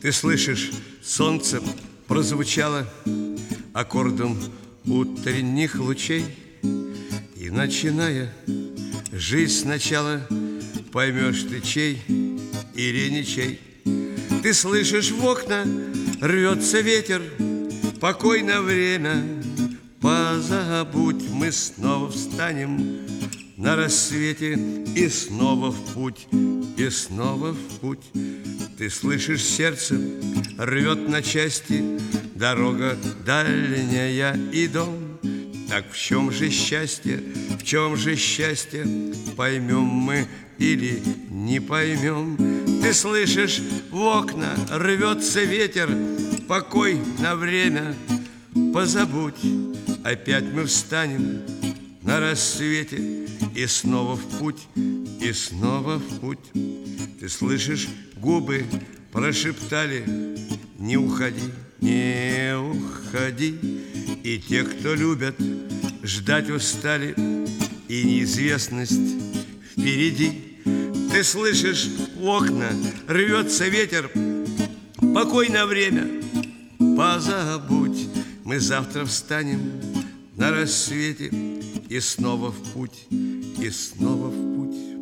Ты слышишь, солнце прозвучало аккордом утренних лучей, и, начиная жизнь сначала, поймешь ты, чей или ничей. Ты слышишь, в окна рвется ветер, покой на время позабудь. Мы снова встанем на рассвете и снова в путь, и снова в путь. Ты слышишь, сердце рвет на части, дорога дальняя и дом. Так в чем же счастье, в чем же счастье, поймем мы или не поймем? Ты слышишь, в окна рвется ветер, покой на время позабудь. Опять мы встанем на рассвете и снова в путь, и снова в путь. Ты слышишь, губы прошептали: не уходи, не уходи. И те, кто любят, ждать устали, и неизвестность впереди. Ты слышишь, в окна рвется ветер, покой на время позабудь. Мы завтра встанем на рассвете и снова в путь, и снова в путь.